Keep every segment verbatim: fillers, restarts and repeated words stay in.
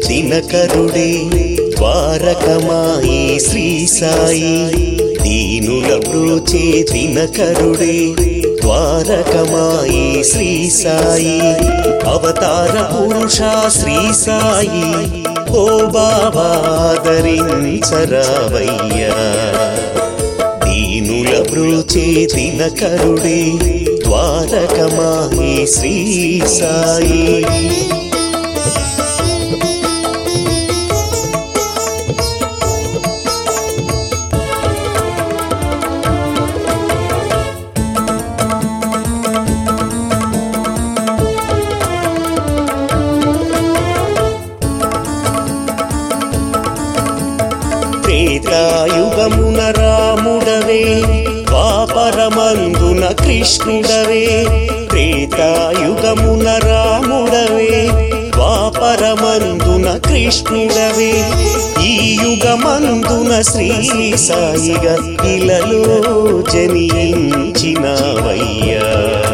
దినకరుడే ద్వారకమాయే శ్రీ సాయి దీనుల బ్రోచే దినకరుడే ద్వారకమాయే శ్రీ సాయి అవతార పురుష శ్రీ సాయి ఓ బాబా ఆదరించరావయ్యా దీనుల బ్రోచే దినకరుడే ద్వారకమాయే శ్రీ సాయి త్రేతాయుగమున రాముడవే ద్వాపరమందున కృష్ణుడవే త్రేతాయుగమున రాముడవే ద్వాపరమందున కృష్ణుడవే ఈ యుగమందున శ్రీ సాయిగా ఇలలో జనించినవయ్యా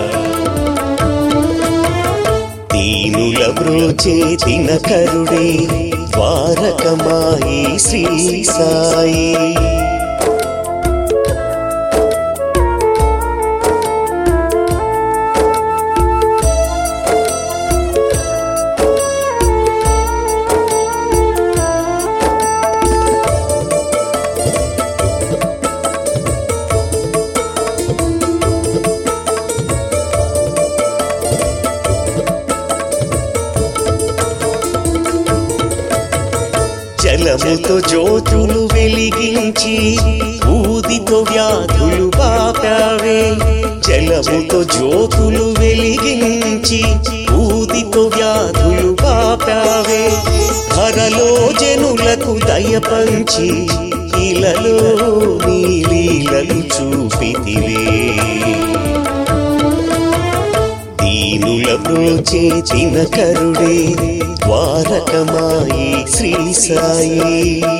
దీనుల బ్రోచే దినకరుడే ద్వారకమాయే శ్రీ సాయి జలముతో జ్యోతులు వెలిగించి ఊదితో వ్యాధులు బాపావే జలముతో జ్యోతులు వెలిగించి ఊదితో వ్యాధులు బాపావే ధరలో జనులకు దయ పంచి ఇలలో నీలీలలు చూపితివే దీనుల బ్రోచే దినకరుడే ద్వారకమాయే శ్రీ సాయి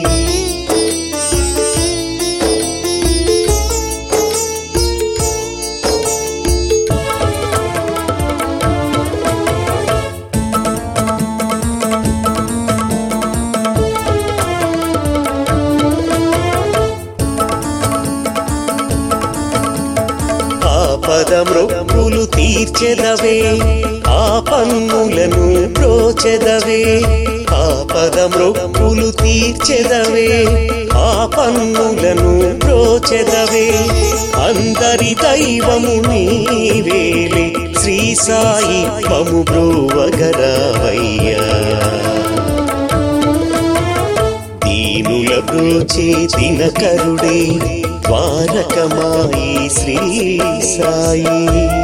ఆపదమృక్కులు తీర్చెదవే ఆ పన్నులను బ్రోచెదవే ఆపదమృక్కులు తీర్చెదవే ఆ పన్నులను బ్రోచెదవే అందరి దైవము నీవేలే శ్రీ సాయి మము బ్రోవగరావయ్యా దీనుల బ్రోచే దినకరుడే ద్వారకమాయే శ్రీ సాయి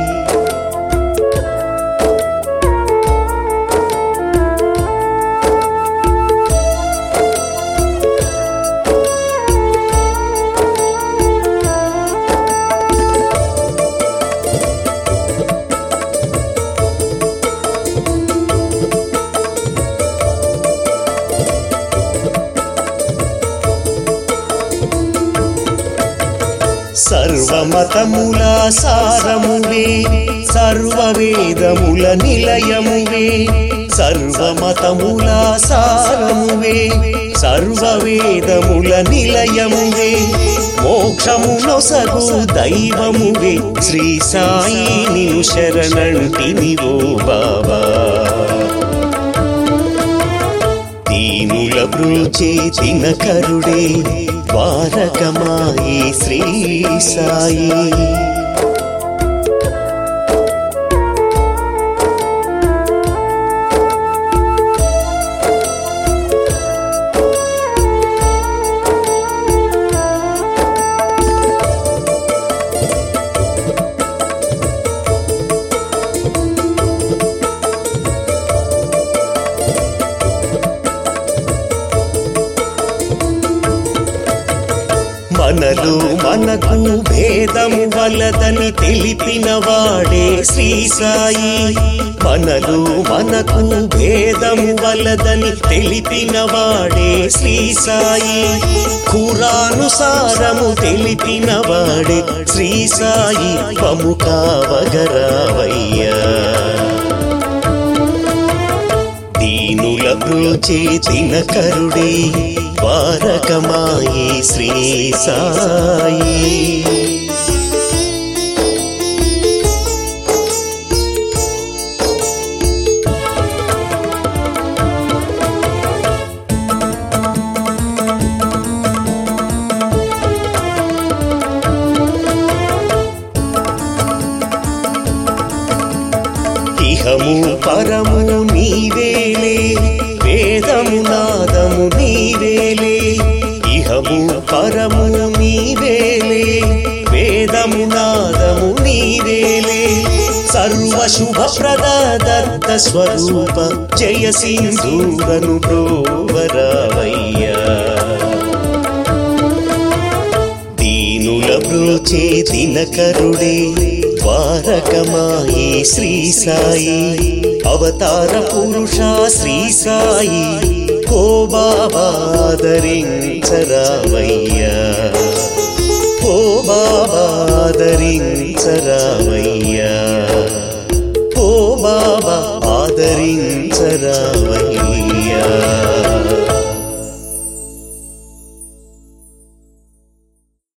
సర్వమతముల సారమువే సర్వవేదముల నిలయమువే సర్వమతముల సారమువే సర్వవేదముల నిలయమువే మోక్షమునొసగు దైవమువే శ్రీ సాయి నిను శరణంటినివో బాబా దీనుల బ్రోచే దినకరుడే ద్వారకమాయే శ్రీ సాయి మనలో మనకు భేదము వలదని తెలిపిన వాడే శ్రీ సాయి మనలో మనకు భేదము వలదని తెలిపిన వాడే శ్రీ సాయి ఖురానుసారము తెలిపిన వాడే శ్రీ సాయి మము కావగరావయ్యా దీనుల బ్రోచే దినకరుడే ద్వారకమాయే శ్రీ సాయి. ఇహము పరము నీవేలే, వేదము నాదము నీవేలే. ఇహము పరము నీవేలే, వేదము నాదము నీవేలే. సర్వశుభప్రద దత్త స్వరూప జయ సింధూరను బ్రోవరావయ్యా. దీనుల బ్రోచే దినకరుడే ద్వారకమాయే శ్రీ సాయి. అవతార పురుష శ్రీ సాయి, ఓ బాబా ఆదరించరావయ్యా. ఓ బాబా ఆదరించరావయ్యా. ఓ బాబా ఆదరించరావయ్యా.